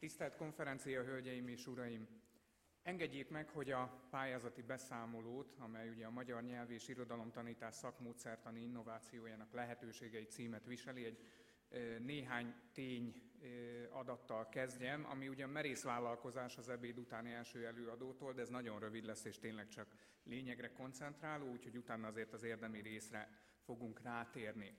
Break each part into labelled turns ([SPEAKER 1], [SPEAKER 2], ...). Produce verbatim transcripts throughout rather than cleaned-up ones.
[SPEAKER 1] Tisztelt konferencia, hölgyeim és uraim! Engedjék meg, hogy a pályázati beszámolót, amely ugye a magyar nyelv és irodalomtanítás szakmódszertani innovációjának lehetőségei címet viseli, egy néhány tény adattal kezdjem, ami ugyan merész vállalkozás az ebéd utáni első előadótól, de ez nagyon rövid lesz, és tényleg csak lényegre koncentráló, úgyhogy utána azért az érdemi részre fogunk rátérni.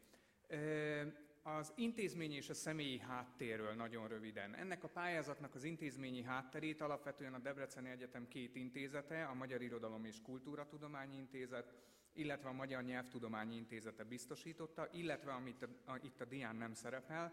[SPEAKER 1] Az intézményi és a személyi háttérről nagyon röviden. Ennek a pályázatnak az intézményi hátterét alapvetően a Debreceni Egyetem két intézete, a Magyar Irodalom és Kultúratudományi Intézet, illetve a Magyar Nyelvtudományi Intézete biztosította, illetve amit a, a, itt a dián nem szerepel,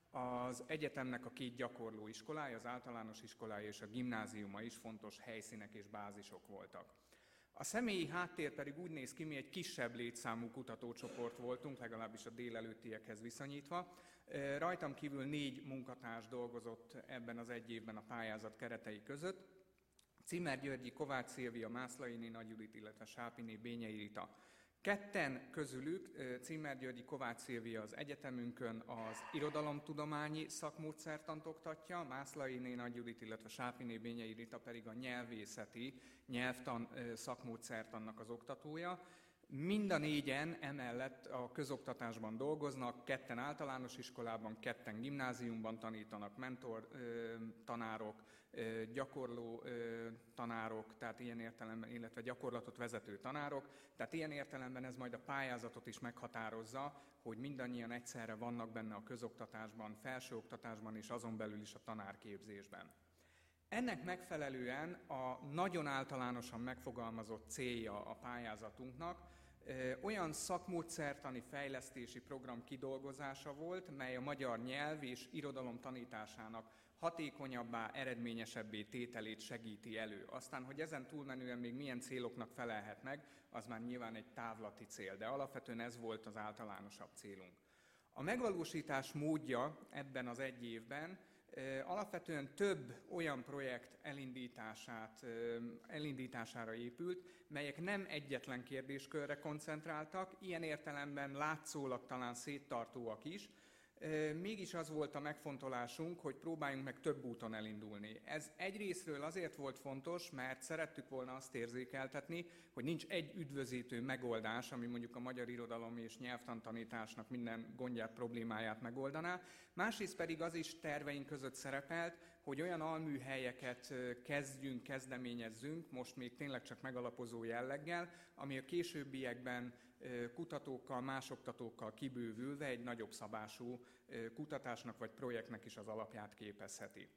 [SPEAKER 1] az egyetemnek a két gyakorló iskolája, az általános iskolája és a gimnáziuma is fontos helyszínek és bázisok voltak. A személyi háttér pedig úgy néz ki, mi egy kisebb létszámú kutatócsoport voltunk, legalábbis a délelőttiekhez viszonyítva. Rajtam kívül négy munkatárs dolgozott ebben az egy évben a pályázat keretei között. Cimmer Györgyi, Kovács Szilvia, Mászlainé Nagy Judit, illetve Sápiné Bényei Rita. Ketten közülük, Cimmer Györgyi, Kovács Szilvia az egyetemünkön az irodalomtudományi szakmódszertant oktatja, Mászlainé Nagy Judit, illetve Sápiné Bényei Rita pedig a nyelvészeti, nyelvtan szakmódszertannak az oktatója. Mind a négyen emellett a közoktatásban dolgoznak, ketten általános iskolában, ketten gimnáziumban tanítanak, mentor ö, tanárok, ö, gyakorló ö, tanárok, tehát ilyen értelemben, illetve gyakorlatot vezető tanárok. Tehát ilyen értelemben ez majd a pályázatot is meghatározza, hogy mindannyian egyszerre vannak benne a közoktatásban, felsőoktatásban és azon belül is a tanárképzésben. Ennek megfelelően a nagyon általánosan megfogalmazott célja a pályázatunknak olyan szakmódszertani fejlesztési program kidolgozása volt, mely a magyar nyelv és irodalom tanításának hatékonyabbá, eredményesebbé tételét segíti elő. Aztán, hogy ezen túlmenően még milyen céloknak felelhet meg, az már nyilván egy távlati cél, de alapvetően ez volt az általánosabb célunk. A megvalósítás módja ebben az egy évben alapvetően több olyan projekt elindítását, elindítására épült, melyek nem egyetlen kérdéskörre koncentráltak, ilyen értelemben látszólag talán széttartóak is, mégis az volt a megfontolásunk, hogy próbáljunk meg több úton elindulni. Ez egyrészről azért volt fontos, mert szerettük volna azt érzékeltetni, hogy nincs egy üdvözítő megoldás, ami mondjuk a magyar irodalom és nyelvtantanításnak minden gondját, problémáját megoldaná. Másrészt pedig az is terveink között szerepelt, hogy olyan alműhelyeket kezdjünk, kezdeményezzünk, most még tényleg csak megalapozó jelleggel, ami a későbbiekben kutatókkal, más oktatókkal kibővülve egy nagyobb szabású kutatásnak vagy projektnek is az alapját képezheti.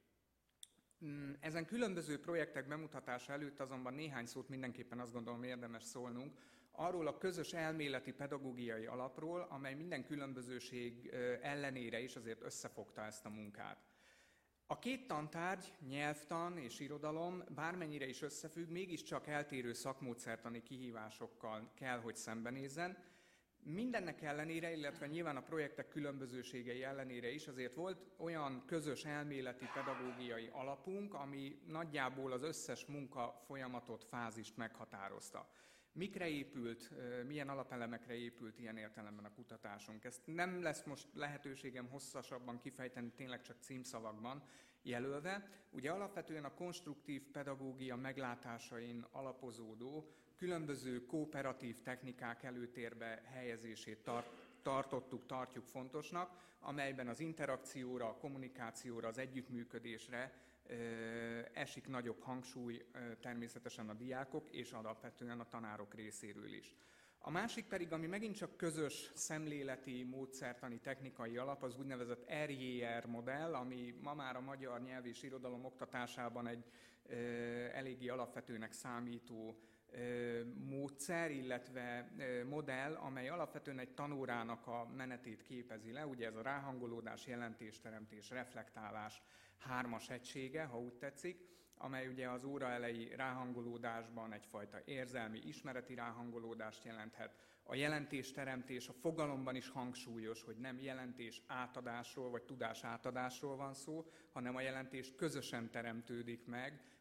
[SPEAKER 1] Ezen különböző projektek bemutatása előtt azonban néhány szót mindenképpen azt gondolom érdemes szólnunk arról a közös elméleti pedagógiai alapról, amely minden különbözőség ellenére is azért összefogta ezt a munkát. A két tantárgy, nyelvtan és irodalom bármennyire is összefügg, mégiscsak eltérő szakmódszertani kihívásokkal kell, hogy szembenézzen. Mindennek ellenére, illetve nyilván a projektek különbözőségei ellenére is azért volt olyan közös elméleti pedagógiai alapunk, ami nagyjából az összes munka folyamatot, fázist meghatározta. Mikre épült, milyen alapelemekre épült ilyen értelemben a kutatásunk? Ezt nem lesz most lehetőségem hosszasabban kifejteni, tényleg csak címszavakban jelölve. Ugye alapvetően a konstruktív pedagógia meglátásain alapozódó, különböző kooperatív technikák előtérbe helyezését tart, tartottuk, tartjuk fontosnak, amelyben az interakcióra, a kommunikációra, az együttműködésre esik nagyobb hangsúly természetesen a diákok és alapvetően a tanárok részéről is. A másik pedig, ami megint csak közös szemléleti, módszertani, technikai alap, az úgynevezett er jé er modell, ami ma már a magyar nyelv és irodalom oktatásában egy eléggé alapvetőnek számító módszer, illetve modell, amely alapvetően egy tanórának a menetét képezi le. Ugye ez a ráhangolódás, jelentésteremtés, reflektálás hármas egysége, ha úgy tetszik, amely ugye az óra elejé ráhangolódásban egyfajta érzelmi, ismereti ráhangolódást jelenthet. A jelentésteremtés a fogalomban is hangsúlyos, hogy nem jelentés átadásról vagy tudás átadásról van szó, hanem a jelentés közösen teremtődik meg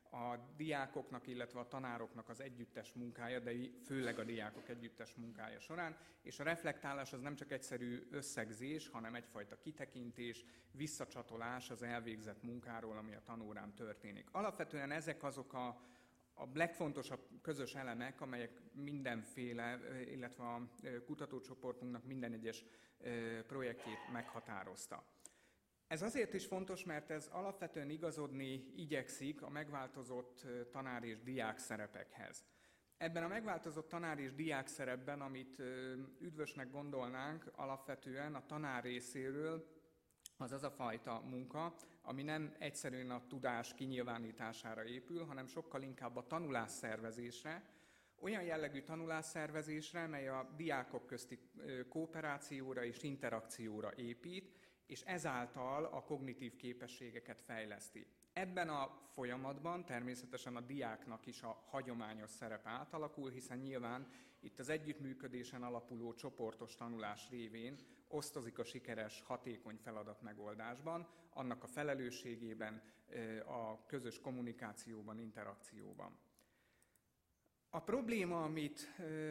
[SPEAKER 1] a diákoknak, illetve a tanároknak az együttes munkája, de főleg a diákok együttes munkája során, és a reflektálás az nem csak egyszerű összegzés, hanem egyfajta kitekintés, visszacsatolás az elvégzett munkáról, ami a tanórán történik. Alapvetően ezek azok a A legfontosabb közös elemek, amelyek mindenféle, illetve a kutatócsoportunknak minden egyes projektjét meghatározta. Ez azért is fontos, mert ez alapvetően igazodni igyekszik a megváltozott tanár és diák szerepekhez. Ebben a megváltozott tanár és diák szerepben, amit üdvösnek gondolnánk, alapvetően a tanár részéről az az a fajta munka, ami nem egyszerűen a tudás kinyilvánítására épül, hanem sokkal inkább a tanulásszervezésre, olyan jellegű tanulásszervezésre, mely a diákok közti kooperációra és interakcióra épít, és ezáltal a kognitív képességeket fejleszti. Ebben a folyamatban természetesen a diáknak is a hagyományos szerepe átalakul, hiszen nyilván itt az együttműködésen alapuló csoportos tanulás révén osztozik a sikeres, hatékony feladatmegoldásban, annak a felelősségében, a közös kommunikációban, interakcióban. A probléma, amit,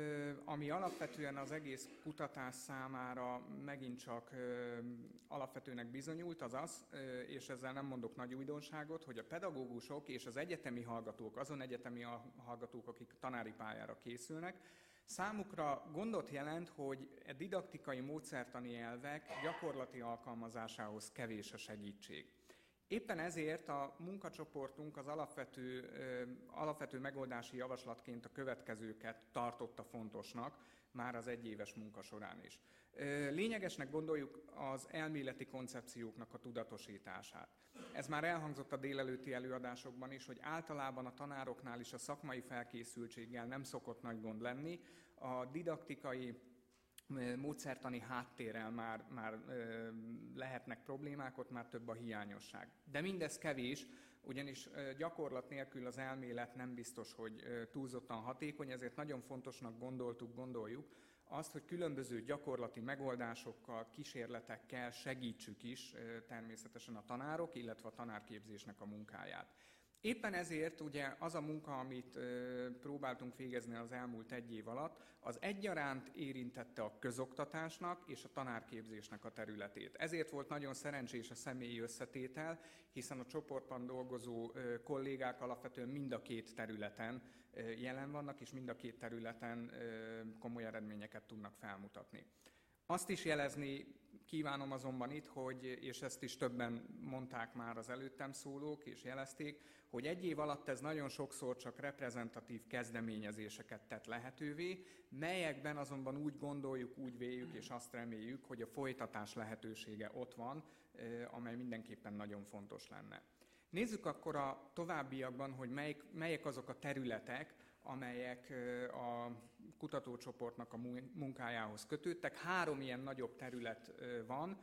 [SPEAKER 1] ami alapvetően az egész kutatás számára megint csak alapvetőnek bizonyult, az az, és ezzel nem mondok nagy újdonságot, hogy a pedagógusok és az egyetemi hallgatók, azon egyetemi hallgatók, akik tanári pályára készülnek, számukra gondot jelent, hogy a didaktikai módszertani elvek gyakorlati alkalmazásához kevés a segítség. Éppen ezért a munkacsoportunk az alapvető, alapvető megoldási javaslatként a következőket tartotta fontosnak, már az egyéves munka során is. Lényegesnek gondoljuk az elméleti koncepcióknak a tudatosítását. Ez már elhangzott a délelőtti előadásokban is, hogy általában a tanároknál is a szakmai felkészültséggel nem szokott nagy gond lenni, a didaktikai módszertani háttérrel már, már lehetnek problémák, ott már több a hiányosság. De mindez kevés, ugyanis gyakorlat nélkül az elmélet nem biztos, hogy túlzottan hatékony, ezért nagyon fontosnak gondoltuk, gondoljuk azt, hogy különböző gyakorlati megoldásokkal, kísérletekkel segítsük is természetesen a tanárok, illetve a tanárképzésnek a munkáját. Éppen ezért ugye az a munka, amit ö, próbáltunk végezni az elmúlt egy év alatt, az egyaránt érintette a közoktatásnak és a tanárképzésnek a területét. Ezért volt nagyon szerencsés a személyi összetétel, hiszen a csoportban dolgozó ö, kollégák alapvetően mind a két területen ö, jelen vannak, és mind a két területen ö, komoly eredményeket tudnak felmutatni. Azt is jelezni kívánom azonban itt, hogy, és ezt is többen mondták már az előttem szólók, és jelezték, hogy egy év alatt ez nagyon sokszor csak reprezentatív kezdeményezéseket tett lehetővé, melyekben azonban úgy gondoljuk, úgy véljük, és azt reméljük, hogy a folytatás lehetősége ott van, amely mindenképpen nagyon fontos lenne. Nézzük akkor a továbbiakban, hogy melyik, melyek azok a területek, amelyek a kutatócsoportnak a munkájához kötődtek. Három ilyen nagyobb terület van,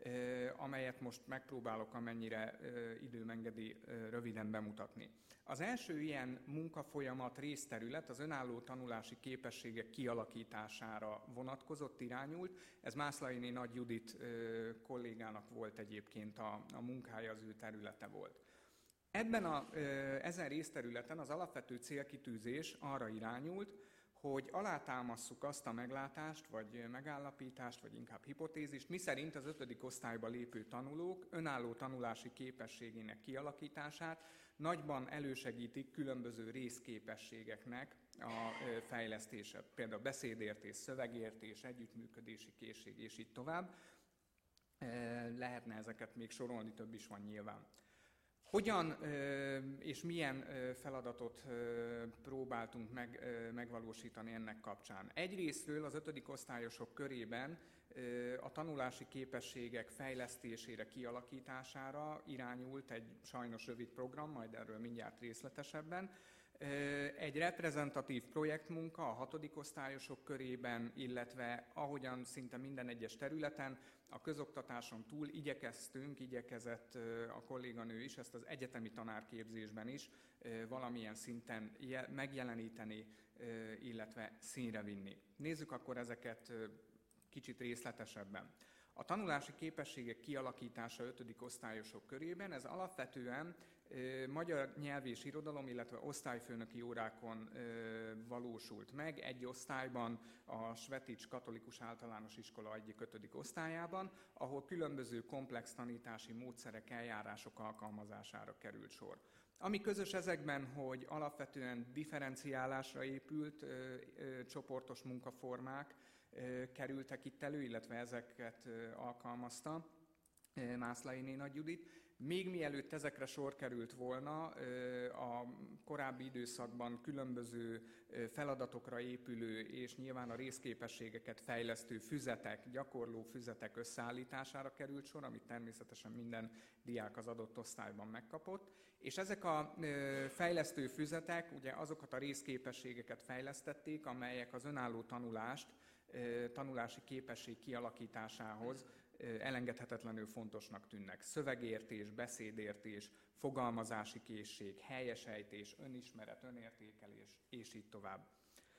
[SPEAKER 1] amelyet most megpróbálok, amennyire időm engedi, röviden bemutatni. Az első ilyen munkafolyamat részterület az önálló tanulási képességek kialakítására vonatkozott, irányult. Ez Mászlainé Nagy Judit kollégának volt egyébként a, a munkája, az ő területe volt. Ebben a, ezen részterületen az alapvető célkitűzés arra irányult, hogy alátámasszuk azt a meglátást, vagy megállapítást, vagy inkább hipotézist, miszerint az ötödik osztályba lépő tanulók önálló tanulási képességének kialakítását nagyban elősegítik különböző részképességeknek a fejlesztése, például beszédértés, szövegértés, együttműködési készség, és így tovább. Lehetne ezeket még sorolni, több is van nyilván. Hogyan és milyen feladatot próbáltunk meg, megvalósítani ennek kapcsán? Egyrésztről az ötödik osztályosok körében a tanulási képességek fejlesztésére, kialakítására irányult egy sajnos rövid program, majd erről mindjárt részletesebben. Egy reprezentatív projektmunka a hatodik osztályosok körében, illetve ahogyan szinte minden egyes területen, a közoktatáson túl igyekeztünk, igyekezett a kolléganő is ezt az egyetemi tanárképzésben is valamilyen szinten megjeleníteni, illetve színre vinni. Nézzük akkor ezeket kicsit részletesebben. A tanulási képességek kialakítása ötödik osztályosok körében, ez alapvetően ö, magyar nyelv és irodalom, illetve osztályfőnöki órákon ö, valósult meg, egy osztályban, a Svetics Katolikus Általános Iskola egyik ötödik osztályában, ahol különböző komplex tanítási módszerek, eljárások alkalmazására került sor. Ami közös ezekben, hogy alapvetően differenciálásra épült ö, ö, csoportos munkaformák ö, kerültek itt elő, illetve ezeket ö, alkalmazta ö, Mászlainé Nagy Judit. Még mielőtt ezekre sor került volna, ö, a korábbi időszakban különböző ö, feladatokra épülő és nyilván a részképességeket fejlesztő füzetek, gyakorló füzetek összeállítására került sor, amit természetesen minden diák az adott osztályban megkapott. És ezek a fejlesztő füzetek ugye azokat a részképességeket fejlesztették, amelyek az önálló tanulást, tanulási képesség kialakításához elengedhetetlenül fontosnak tűnnek. Szövegértés, beszédértés, fogalmazási készség, helyes ejtés, önismeret, önértékelés, és így tovább.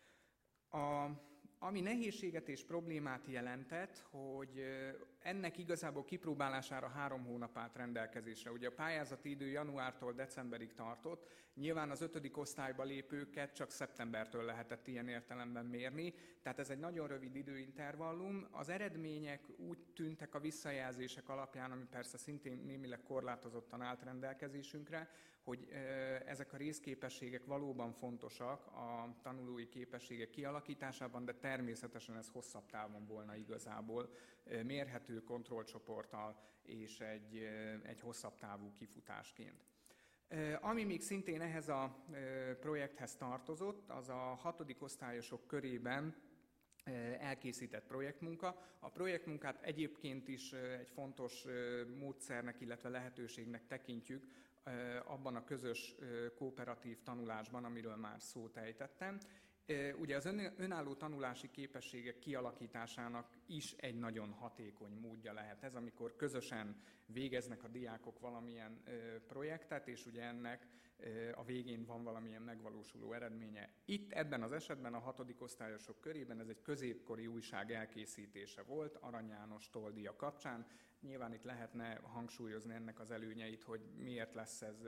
[SPEAKER 1] A, ami nehézséget és problémát jelentett, hogy ennek igazából kipróbálására három hónap állt rendelkezésre. Ugye a pályázati idő januártól decemberig tartott, nyilván az ötödik osztályba lépőket csak szeptembertől lehetett ilyen értelemben mérni, tehát ez egy nagyon rövid időintervallum. Az eredmények úgy tűntek a visszajelzések alapján, ami persze szintén némileg korlátozottan állt rendelkezésünkre, hogy ezek a részképességek valóban fontosak a tanulói képességek kialakításában, de természetesen ez hosszabb távon volna igazából mérhető kontrollcsoporttal és egy, egy hosszabb távú kifutásként. Ami még szintén ehhez a projekthez tartozott, az a hatodik osztályosok körében elkészített projektmunka. A projektmunkát egyébként is egy fontos módszernek, illetve lehetőségnek tekintjük abban a közös kooperatív tanulásban, amiről már szót ejtettem. Ugye az önálló tanulási képességek kialakításának is egy nagyon hatékony módja lehet ez, amikor közösen végeznek a diákok valamilyen projektet, és ugye ennek a végén van valamilyen megvalósuló eredménye. Itt ebben az esetben a hatodik osztályosok körében ez egy középkori újság elkészítése volt, Arany János toldíja kapcsán. Nyilván itt lehetne hangsúlyozni ennek az előnyeit, hogy miért lesz ez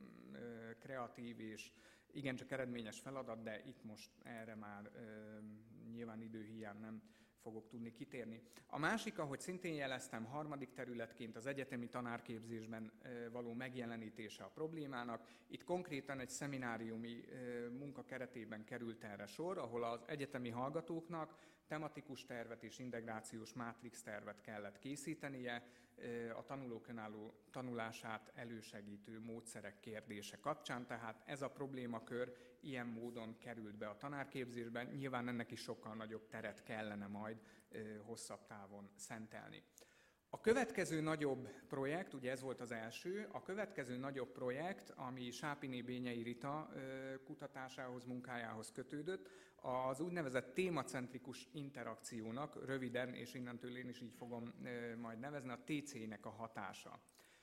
[SPEAKER 1] kreatív és igencsak eredményes feladat, de itt most erre már e, nyilván időhiány nem fogok tudni kitérni. A másik, ahogy szintén jeleztem, harmadik területként az egyetemi tanárképzésben e, való megjelenítése a problémának. Itt konkrétan egy szemináriumi e, munka keretében került erre sor, ahol az egyetemi hallgatóknak tematikus tervet és integrációs mátrix tervet kellett készítenie a tanulók önálló tanulását elősegítő módszerek kérdése kapcsán, tehát ez a problémakör ilyen módon került be a tanárképzésben, nyilván ennek is sokkal nagyobb teret kellene majd hosszabb távon szentelni. A következő nagyobb projekt, ugye ez volt az első, a következő nagyobb projekt, ami Sápiné Bényei Rita kutatásához, munkájához kötődött, az úgynevezett témacentrikus interakciónak, röviden, és innentől én is így fogom majd nevezni, a té cé-nek a hatása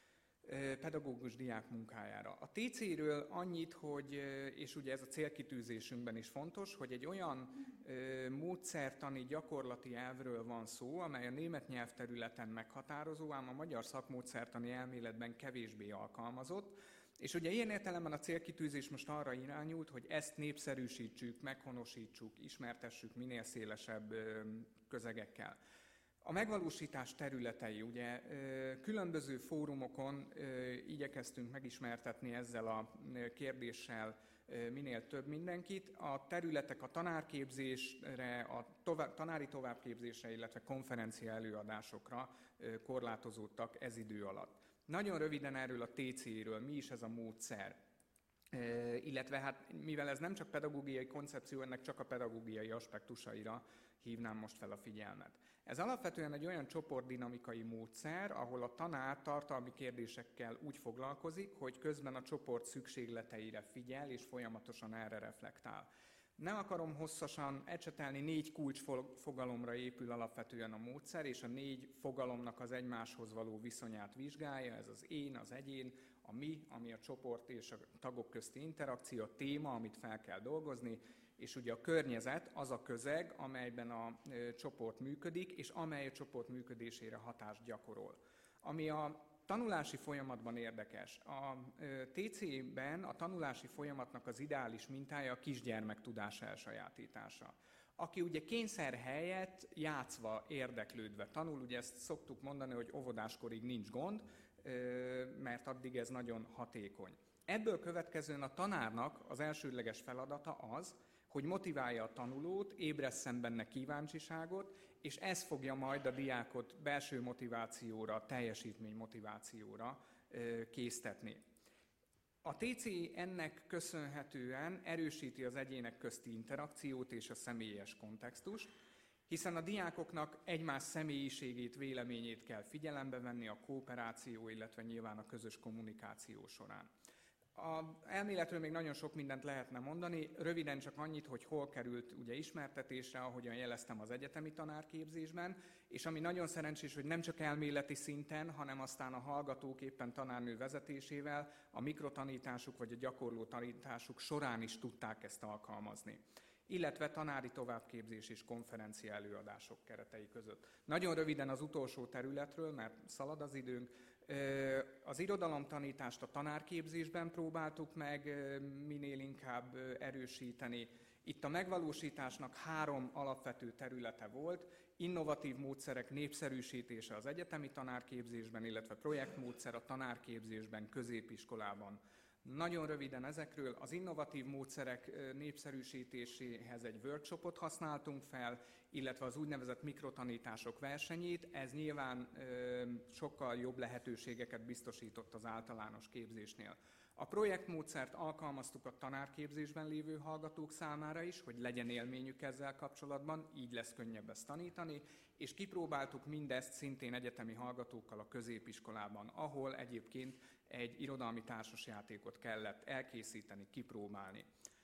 [SPEAKER 1] pedagógus diák munkájára. A té cé-ről annyit, hogy, és ugye ez a célkitűzésünkben is fontos, hogy egy olyan módszertani gyakorlati elvről van szó, amely a német nyelvterületen meghatározó, ám a magyar szakmódszertani elméletben kevésbé alkalmazott. És ugye ilyen értelemben a célkitűzés most arra irányult, hogy ezt népszerűsítsük, meghonosítsuk, ismertessük minél szélesebb közegekkel. A megvalósítás területei, ugye különböző fórumokon igyekeztünk megismertetni ezzel a kérdéssel minél több mindenkit. A területek a tanárképzésre, a tovább, tanári továbbképzésre, illetve konferencia előadásokra korlátozódtak ez idő alatt. Nagyon röviden erről a té cé-ről, mi is ez a módszer. E, illetve hát mivel ez nem csak pedagógiai koncepció, ennek csak a pedagógiai aspektusaira hívnám most fel a figyelmet. Ez alapvetően egy olyan csoportdinamikai módszer, ahol a tanár tartalmi kérdésekkel úgy foglalkozik, hogy közben a csoport szükségleteire figyel és folyamatosan erre reflektál. Nem akarom hosszasan ecsetelni, négy kulcsfogalomra épül alapvetően a módszer, és a négy fogalomnak az egymáshoz való viszonyát vizsgálja, ez az én, az egyén, a mi, ami a csoport és a tagok közti interakció, a téma, amit fel kell dolgozni, és ugye a környezet az a közeg, amelyben a e, csoport működik, és amely a csoport működésére hatást gyakorol. Ami a tanulási folyamatban érdekes. A té cé-ben a tanulási folyamatnak az ideális mintája a kisgyermek tudás elsajátítása. Aki ugye kényszer helyett játszva, érdeklődve tanul, ugye ezt szoktuk mondani, hogy óvodáskorig nincs gond, mert addig ez nagyon hatékony. Ebből következően a tanárnak az elsődleges feladata az, hogy motiválja a tanulót, ébresszen benne kíváncsiságot, és ez fogja majd a diákot belső motivációra, teljesítmény motivációra késztetni. A té cé ennek köszönhetően erősíti az egyének közti interakciót és a személyes kontextust, hiszen a diákoknak egymás személyiségét, véleményét kell figyelembe venni a kooperáció, illetve nyilván a közös kommunikáció során. A elméletről még nagyon sok mindent lehetne mondani, röviden csak annyit, hogy hol került ugye ismertetésre, ahogyan jeleztem az egyetemi tanárképzésben, és ami nagyon szerencsés, hogy nem csak elméleti szinten, hanem aztán a hallgatók éppen tanárnő vezetésével a mikrotanításuk vagy a gyakorló tanításuk során is tudták ezt alkalmazni, illetve tanári továbbképzés és konferencia előadások keretei között. Nagyon röviden az utolsó területről, mert szalad az időnk, az irodalomtanítást a tanárképzésben próbáltuk meg minél inkább erősíteni. Itt a megvalósításnak három alapvető területe volt, innovatív módszerek népszerűsítése az egyetemi tanárképzésben, illetve projektmódszer a tanárképzésben, középiskolában. Nagyon röviden ezekről, az innovatív módszerek népszerűsítéséhez egy workshopot használtunk fel, illetve az úgynevezett mikrotanítások versenyét. Ez nyilván ö, sokkal jobb lehetőségeket biztosított az általános képzésnél. A projektmódszert alkalmaztuk a tanárképzésben lévő hallgatók számára is, hogy legyen élményük ezzel kapcsolatban, így lesz könnyebb ezt tanítani, és kipróbáltuk mindezt szintén egyetemi hallgatókkal a középiskolában, ahol egyébként egy irodalmi társasjátékot kellett elkészíteni, kipróbálni.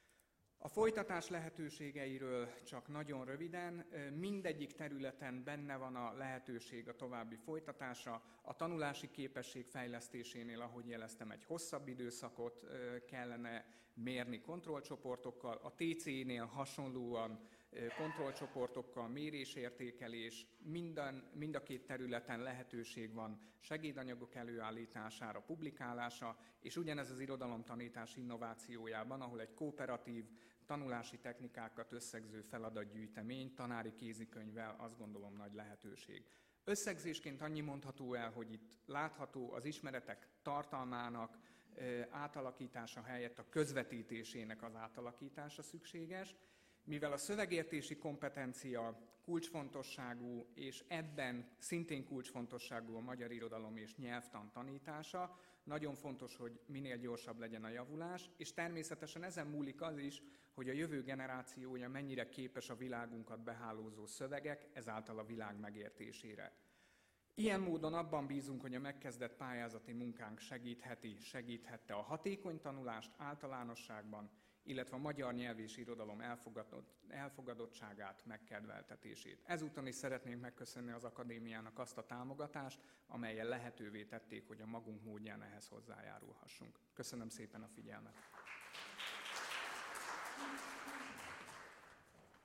[SPEAKER 1] A folytatás lehetőségeiről csak nagyon röviden, mindegyik területen benne van a lehetőség a további folytatásra. A tanulási képesség fejlesztésénél, ahogy jeleztem, egy hosszabb időszakot kellene mérni kontrollcsoportokkal, a té cé-nél hasonlóan kontrollcsoportokkal, mérésértékelés, minden, mind a két területen lehetőség van segédanyagok előállítására, publikálása, és ugyanez az irodalomtanítás innovációjában, ahol egy kooperatív tanulási technikákat összegző feladatgyűjtemény, tanári kézikönyvvel azt gondolom nagy lehetőség. Összegzésként annyi mondható el, hogy itt látható az ismeretek tartalmának átalakítása helyett a közvetítésének az átalakítása szükséges, mivel a szövegértési kompetencia kulcsfontosságú, és ebben szintén kulcsfontosságú a magyar irodalom és nyelvtan tanítása, nagyon fontos, hogy minél gyorsabb legyen a javulás, és természetesen ezen múlik az is, hogy a jövő generációja mennyire képes a világunkat behálózó szövegek, ezáltal a világ megértésére. Ilyen módon abban bízunk, hogy a megkezdett pályázati munkánk segítheti, segíthette a hatékony tanulást általánosságban, illetve a magyar nyelv és irodalom elfogadott, elfogadottságát, megkedveltetését. Ezúton is szeretnénk megköszönni az akadémiának azt a támogatást, amellyel lehetővé tették, hogy a magunk módján ehhez hozzájárulhassunk. Köszönöm szépen a figyelmet!